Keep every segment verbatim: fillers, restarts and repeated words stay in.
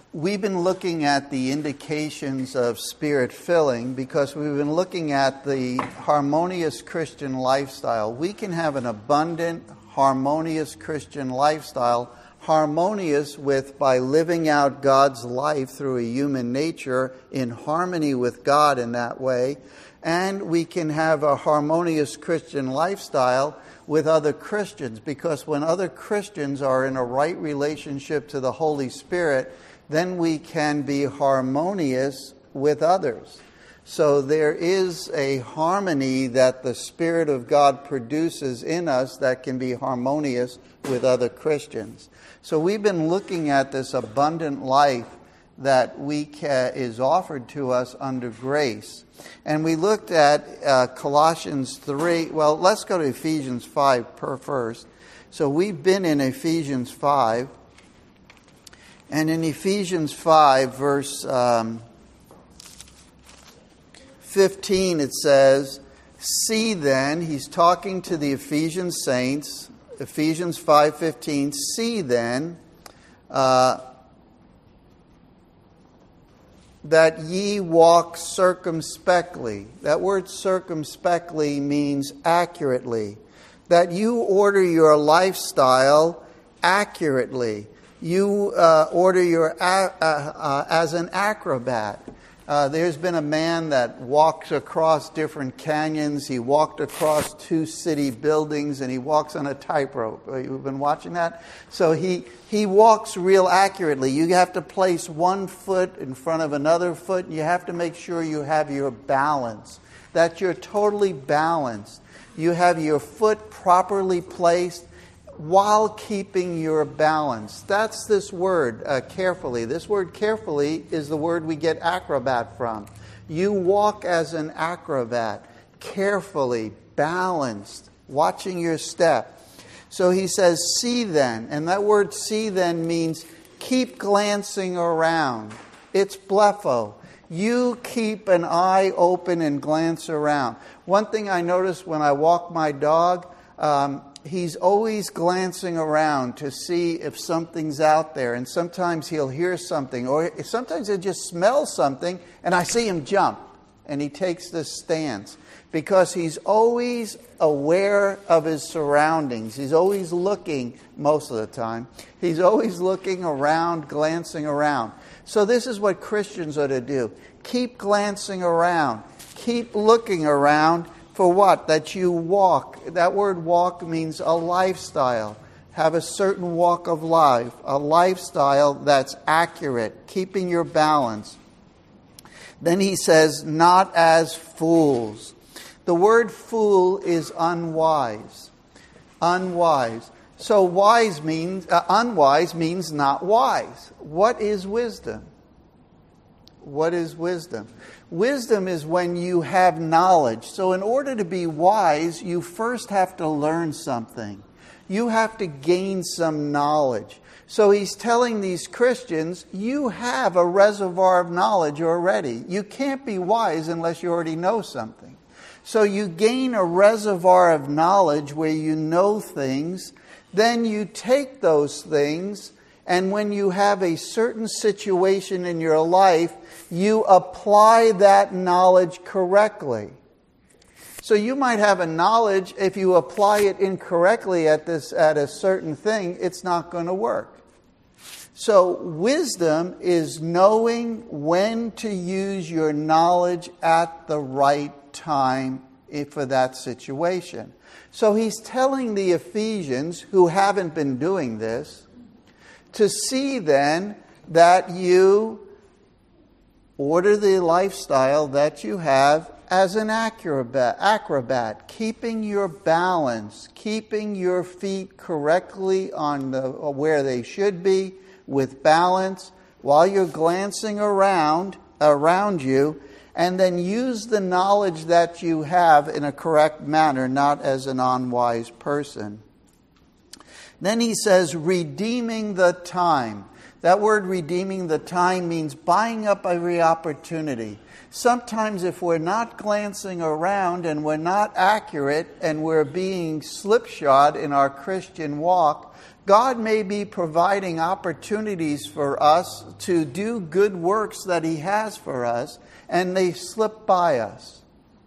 We've been looking at the indications of spirit filling because we've been looking at the harmonious Christian lifestyle. We can have an abundant, harmonious Christian lifestyle, harmonious with by living out God's life through a human nature in harmony with God in that way. And we can have a harmonious Christian lifestyle with other Christians, because when other Christians are in a right relationship to the Holy Spirit, then we can be harmonious with others. So there is a harmony that the Spirit of God produces in us that can be harmonious with other Christians. So we've been looking at this abundant life that we ca- is offered to us under grace. And we looked at uh, Colossians three. Well, let's go to Ephesians five per first. So we've been in Ephesians five. And in Ephesians five, verse um, fifteen, it says, "See then," he's talking to the Ephesian saints, Ephesians five fifteen, "See then uh, that ye walk circumspectly." That word circumspectly means accurately. That you order your lifestyle accurately. You uh, order your uh, uh, as an acrobat. Uh, there's been a man that walks across different canyons. He walked across two city buildings, and he walks on a tightrope. You've been watching that? So he he walks real accurately. You have to place one foot in front of another foot, and you have to make sure you have your balance, that you're totally balanced. You have your foot properly placed while keeping your balance. That's this word, uh, carefully. This word carefully is the word we get acrobat from. You walk as an acrobat, carefully, balanced, watching your step. So he says, "See then," and that word "see then" means keep glancing around. It's blepho. You keep an eye open and glance around. One thing I notice when I walk my dog, um, he's always glancing around to see if something's out there. And sometimes he'll hear something, or sometimes he'll just smell something, and I see him jump. And he takes this stance because he's always aware of his surroundings. He's always looking, most of the time. He's always looking around, glancing around. So this is what Christians are to do. Keep glancing around. Keep looking around. For what? That you walk. That word walk means a lifestyle. Have a certain walk of life. A lifestyle that's accurate. Keeping your balance. Then he says, "Not as fools." The word fool is unwise. Unwise. So wise means, uh, unwise means not wise. What is wisdom? What is wisdom? Wisdom is when you have knowledge. So in order to be wise, you first have to learn something. You have to gain some knowledge. So he's telling these Christians, you have a reservoir of knowledge already. You can't be wise unless you already know something. So you gain a reservoir of knowledge where you know things. Then you take those things, and when you have a certain situation in your life, you apply that knowledge correctly. So you might have a knowledge, if you apply it incorrectly at this at a certain thing, it's not going to work. So wisdom is knowing when to use your knowledge at the right time for that situation. So he's telling the Ephesians, who haven't been doing this, to see then that you order the lifestyle that you have as an acrobat, acrobat, keeping your balance, keeping your feet correctly on the, where they should be, with balance, while you're glancing around around you, and then use the knowledge that you have in a correct manner, not as an unwise person. Then he says, redeeming the time. That word redeeming the time means buying up every opportunity. Sometimes if we're not glancing around and we're not accurate and we're being slipshod in our Christian walk, God may be providing opportunities for us to do good works that He has for us, and they slip by us.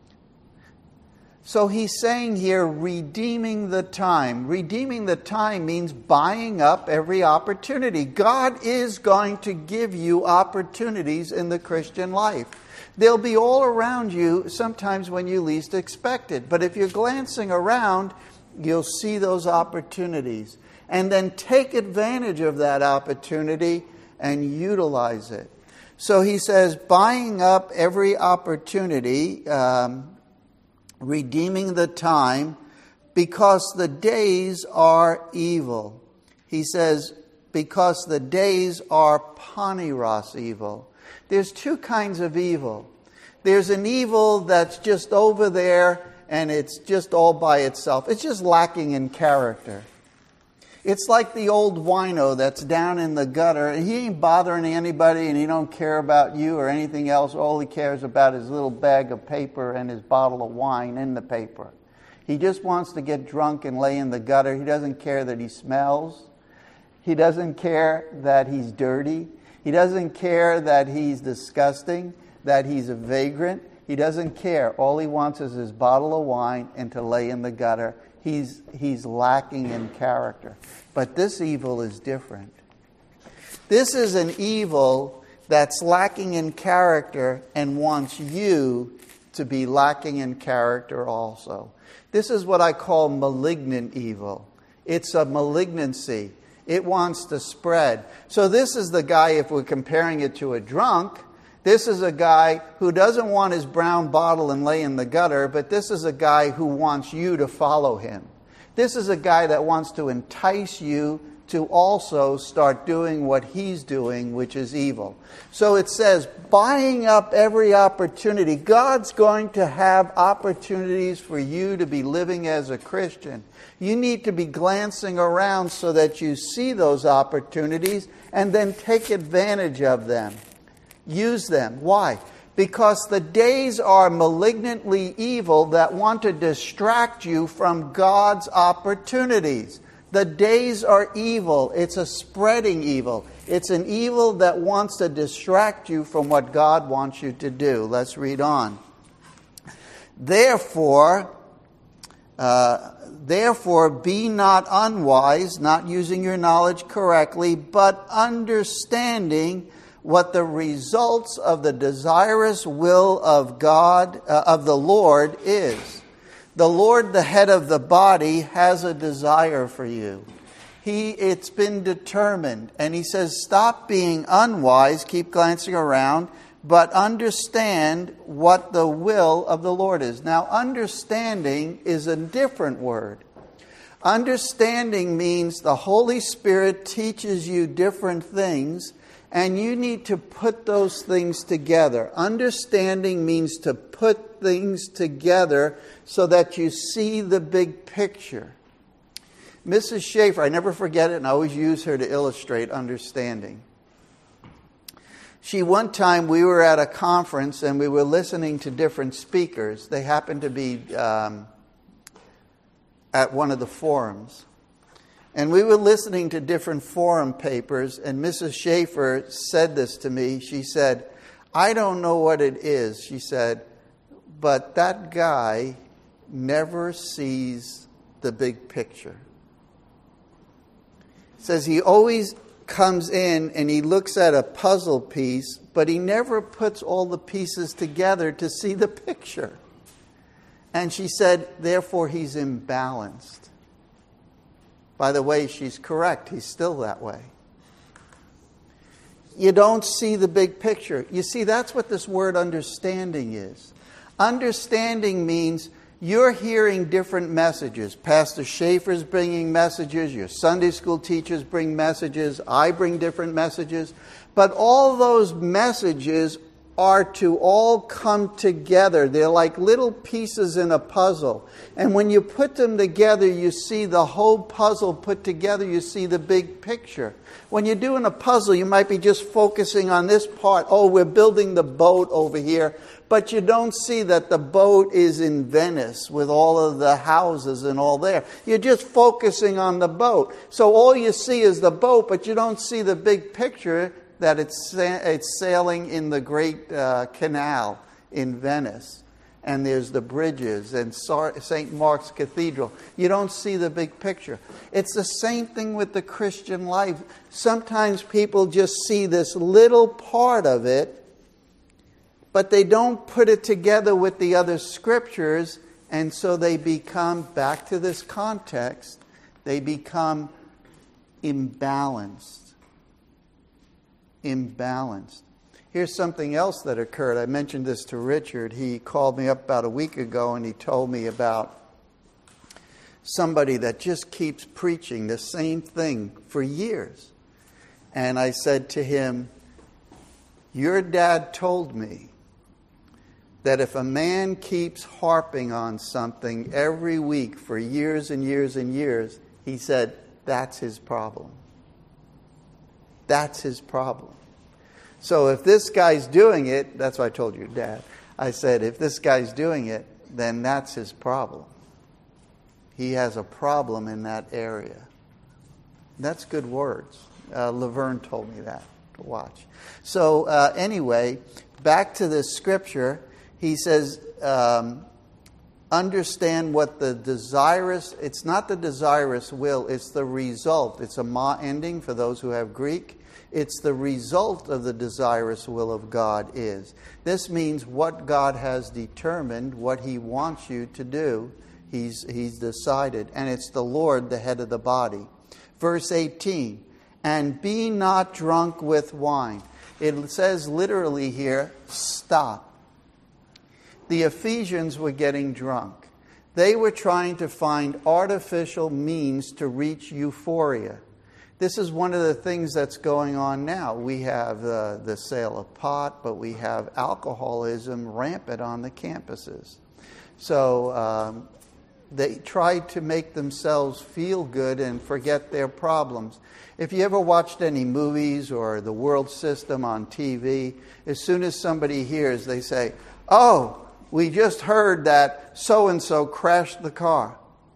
So He's saying here, redeeming the time. Redeeming the time means buying up every opportunity. God is going to give you opportunities in the Christian life. They'll be all around you sometimes when you least expect it. But if you're glancing around, you'll see those opportunities. And then take advantage of that opportunity and utilize it. So he says, buying up every opportunity, um, redeeming the time, because the days are evil. He says, because the days are paniros evil. There's two kinds of evil. There's an evil that's just over there and it's just all by itself. It's just lacking in character. It's like the old wino that's down in the gutter. He ain't bothering anybody and he don't care about you or anything else. All he cares about is his little bag of paper and his bottle of wine in the paper. He just wants to get drunk and lay in the gutter. He doesn't care that he smells. He doesn't care that he's dirty. He doesn't care that he's disgusting, that he's a vagrant. He doesn't care. All he wants is his bottle of wine and to lay in the gutter. He's, he's lacking in character. But this evil is different. This is an evil that's lacking in character and wants you to be lacking in character also. This is what I call malignant evil. It's a malignancy. It wants to spread. So this is the guy, if we're comparing it to a drunk, this is a guy who doesn't want his brown bottle and lay in the gutter, but this is a guy who wants you to follow him. This is a guy that wants to entice you to also start doing what he's doing, which is evil. So it says, buying up every opportunity. God's going to have opportunities for you to be living as a Christian. You need to be glancing around so that you see those opportunities and then take advantage of them. Use them. Why? Because the days are malignantly evil that want to distract you from God's opportunities. The days are evil. It's a spreading evil. It's an evil that wants to distract you from what God wants you to do. Let's read on. Therefore, uh, therefore, be not unwise, not using your knowledge correctly, but understanding what the results of the desirous will of God, uh, of the Lord is. The Lord, the head of the body, has a desire for you. He, it's been determined. And he says, stop being unwise, keep glancing around, but understand what the will of the Lord is. Now, understanding is a different word. Understanding means the Holy Spirit teaches you different things, and you need to put those things together. Understanding means to put things together so that you see the big picture. Missus Schaefer, I never forget it, and I always use her to illustrate understanding. She, one time, we were at a conference and we were listening to different speakers. They happened to be um, at one of the forums. And we were listening to different forum papers, and Missus Schaefer said this to me. She said, I don't know what it is, she said, but that guy never sees the big picture. Says he always comes in and he looks at a puzzle piece, but he never puts all the pieces together to see the picture. And she said, therefore he's imbalanced. By the way, she's correct. He's still that way. You don't see the big picture. You see, that's what this word understanding is. Understanding means you're hearing different messages. Pastor Schaefer's bringing messages. Your Sunday school teachers bring messages. I bring different messages. But all those messages are to all come together. They're like little pieces in a puzzle. And when you put them together, you see the whole puzzle put together. You see the big picture. When you're doing a puzzle, you might be just focusing on this part. Oh, we're building the boat over here. But you don't see that the boat is in Venice with all of the houses and all there. You're just focusing on the boat. So all you see is the boat, but you don't see the big picture that it's it's sailing in the great uh, canal in Venice. And there's the bridges and Saint Mark's Cathedral. You don't see the big picture. It's the same thing with the Christian life. Sometimes people just see this little part of it, but they don't put it together with the other scriptures, and so they become, back to this context, they become imbalanced. Imbalanced. Here's something else that occurred. I mentioned this to Richard. He called me up about a week ago and he told me about somebody that just keeps preaching the same thing for years. And I said to him, your dad told me that if a man keeps harping on something every week for years and years and years, he said, that's his problem. That's his problem. So if this guy's doing it, that's why I told your dad. I said, if this guy's doing it, then that's his problem. He has a problem in that area. That's good words. Uh, Laverne told me that to watch. So uh, anyway, back to this scripture. He says, um, understand what the desirous, it's not the desirous will, it's the result. It's a ma ending for those who have Greek. It's the result of the desirous will of God is. This means what God has determined, what He wants you to do, He's, he's decided. And it's the Lord, the head of the body. Verse eighteen, and be not drunk with wine. It says literally here, stop. The Ephesians were getting drunk. They were trying to find artificial means to reach euphoria. This is one of the things that's going on now. We have uh, the sale of pot, but we have alcoholism rampant on the campuses. So um, they try to make themselves feel good and forget their problems. If you ever watched any movies or the world system on T V, as soon as somebody hears, they say, oh, we just heard that so-and-so crashed the car.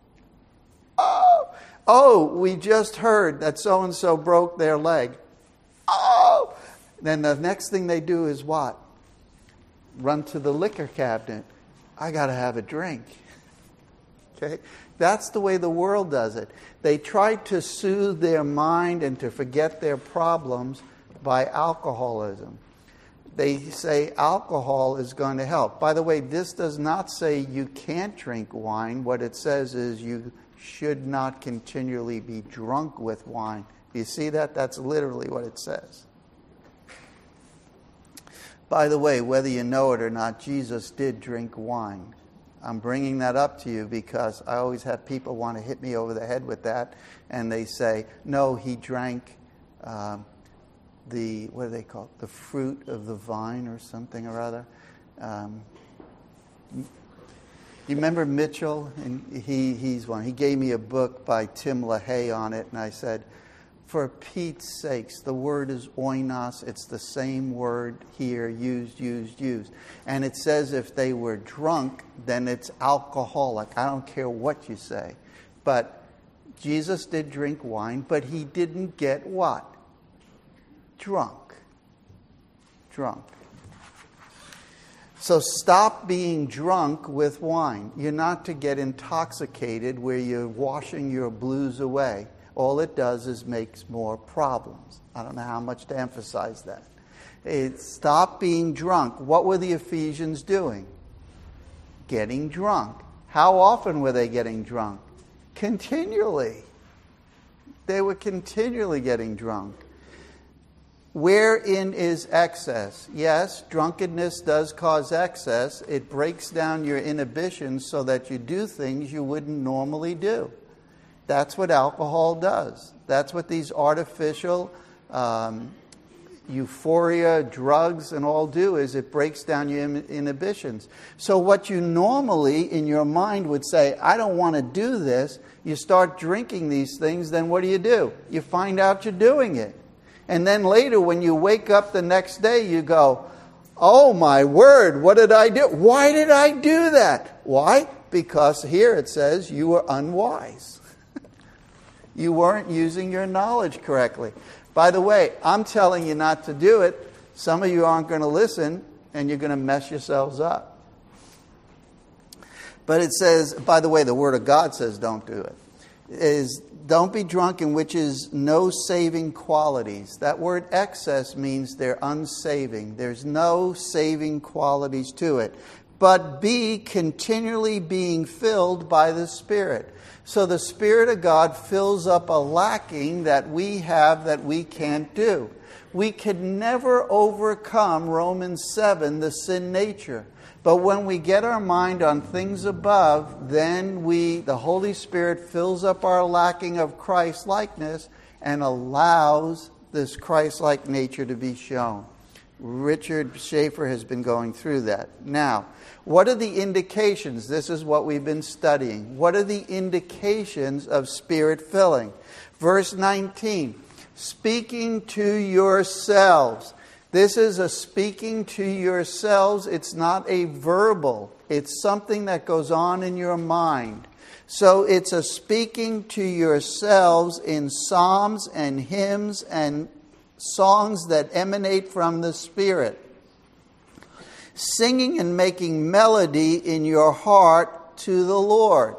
Oh, oh, we just heard that so-and-so broke their leg. Oh, then the next thing they do is what? Run to the liquor cabinet. I got to have a drink. Okay? That's the way the world does it. They try to soothe their mind and to forget their problems by alcoholism. They say alcohol is going to help. By the way, this does not say you can't drink wine. What it says is you should not continually be drunk with wine. Do you see that? That's literally what it says. By the way, whether you know it or not, Jesus did drink wine. I'm bringing that up to you because I always have people want to hit me over the head with that. And they say, no, he drank um, the, what do they call it? The fruit of the vine or something or other. Um, you remember Mitchell? And he, he's one. He gave me a book by Tim LaHaye on it. And I said, for Pete's sakes, the word is oinos. It's the same word here, used, used, used. And it says if they were drunk, then it's alcoholic. I don't care what you say. But Jesus did drink wine, but he didn't get what? Drunk. Drunk. So stop being drunk with wine. You're not to get intoxicated where you're washing your blues away. All it does is makes more problems. I don't know how much to emphasize that. It, stop being drunk. What were the Ephesians doing? Getting drunk. How often were they getting drunk? Continually. They were continually getting drunk. Wherein is excess? Yes, drunkenness does cause excess. It breaks down your inhibitions so that you do things you wouldn't normally do. That's what alcohol does. That's what these artificial, um, euphoria, drugs, and all do is it breaks down your inhibitions. So what you normally in your mind would say, I don't want to do this, you start drinking these things, then what do you do? You find out you're doing it. And then later when you wake up the next day, you go, oh my word, what did I do? Why did I do that? Why? Because here it says you were unwise. You weren't using your knowledge correctly. By the way, I'm telling you not to do it. Some of you aren't going to listen, and you're going to mess yourselves up. But it says, by the way, the Word of God says don't do it. It is, don't be drunk, in which is no saving qualities. That word excess means they're unsaving. There's no saving qualities to it. But be continually being filled by the Spirit. So the Spirit of God fills up a lacking that we have that we can't do. We could never overcome Romans seven, the sin nature. But when we get our mind on things above, then we, the Holy Spirit fills up our lacking of Christ-likeness and allows this Christ-like nature to be shown. Richard Schaefer has been going through that. Now, what are the indications? This is what we've been studying. What are the indications of Spirit filling? Verse nineteen, speaking to yourselves. This is a speaking to yourselves. It's not a verbal. It's something that goes on in your mind. So it's a speaking to yourselves in psalms and hymns and songs that emanate from the Spirit. Singing and making melody in your heart to the Lord.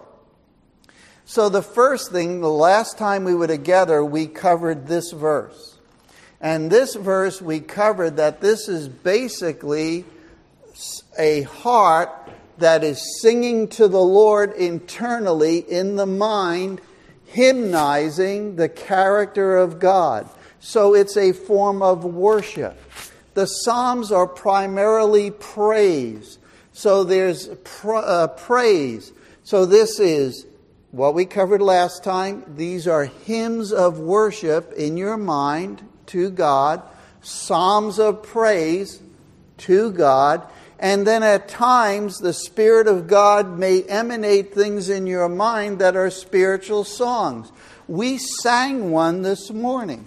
So the first thing, the last time we were together, we covered this verse. And this verse we covered that this is basically a heart that is singing to the Lord internally in the mind, hymnizing the character of God. So it's a form of worship. The Psalms are primarily praise. So there's pra- uh, praise. So this is what we covered last time. These are hymns of worship in your mind to God. Psalms of praise to God. And then at times the Spirit of God may emanate things in your mind that are spiritual songs. We sang one this morning.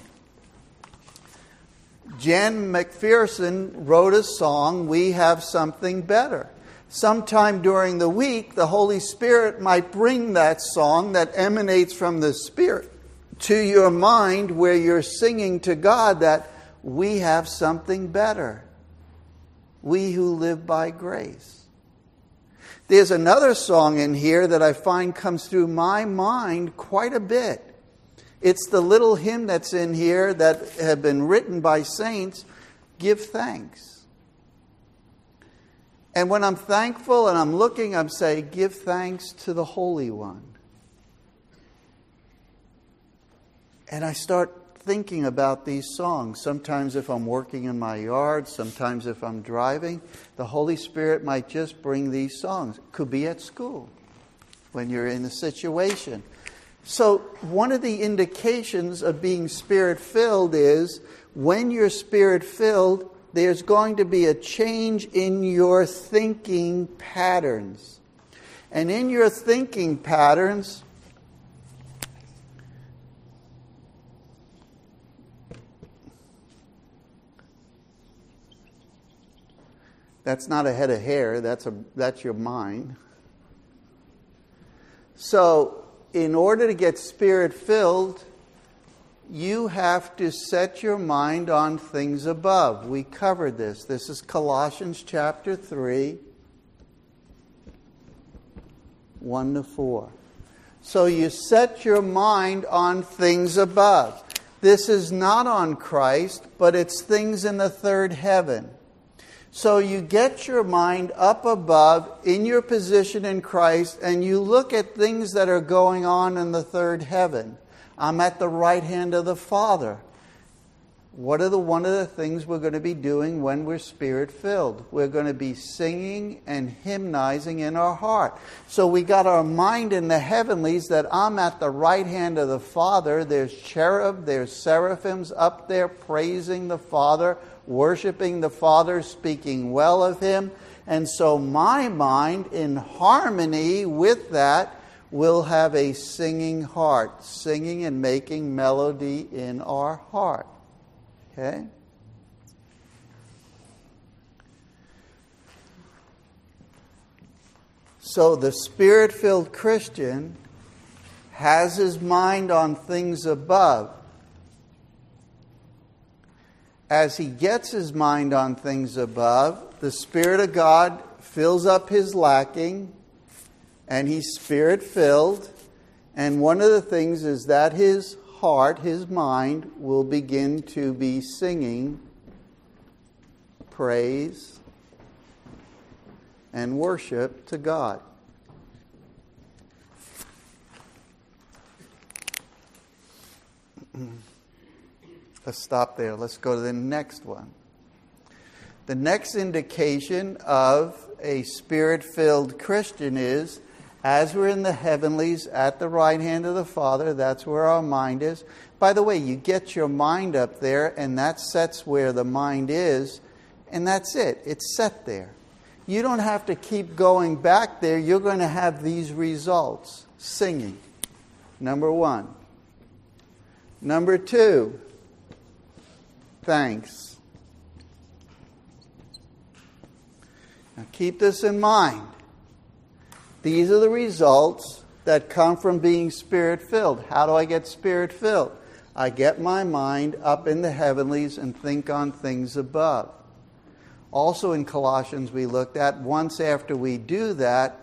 Jen McPherson wrote a song, We Have Something Better. Sometime during the week, the Holy Spirit might bring that song that emanates from the Spirit to your mind where you're singing to God that we have something better. We who live by grace. There's another song in here that I find comes through my mind quite a bit. It's the little hymn that's in here that have been written by saints, Give Thanks. And when I'm thankful and I'm looking, I'm saying, give thanks to the Holy One. And I start thinking about these songs. Sometimes if I'm working in my yard, sometimes if I'm driving, the Holy Spirit might just bring these songs. It could be at school when you're in a situation. So one of the indications of being Spirit-filled is when you're Spirit-filled, there's going to be a change in your thinking patterns. And in your thinking patterns, that's not a head of hair, that's a that's your mind. So in order to get Spirit-filled, you have to set your mind on things above. We covered this. This is Colossians chapter three, one to four. So you set your mind on things above. This is not on Christ, but it's things in the third heaven. So you get your mind up above in your position in Christ and you look at things that are going on in the third heaven. I'm at the right hand of the Father. What are the one of the things we're going to be doing when we're Spirit-filled? We're going to be singing and hymnizing in our heart. So we got our mind in the heavenlies, that I'm at the right hand of the Father. There's cherub, there's seraphims up there praising the Father, worshiping the Father, speaking well of Him. And so my mind, in harmony with that, will have a singing heart, singing and making melody in our heart. Okay? So the Spirit-filled Christian has his mind on things above. As he gets his mind on things above, the Spirit of God fills up his lacking, and he's Spirit-filled. And one of the things is that his heart, his mind, will begin to be singing praise and worship to God. Let's stop there. Let's go to the next one. The next indication of a Spirit-filled Christian is, as we're in the heavenlies at the right hand of the Father, that's where our mind is. By the way, you get your mind up there, and that sets where the mind is, and that's it. It's set there. You don't have to keep going back there. You're going to have these results. Singing. Number one. Number two. Thanks. Now keep this in mind. These are the results that come from being Spirit-filled. How do I get Spirit-filled? I get my mind up in the heavenlies and think on things above. Also in Colossians we looked at, once after we do that,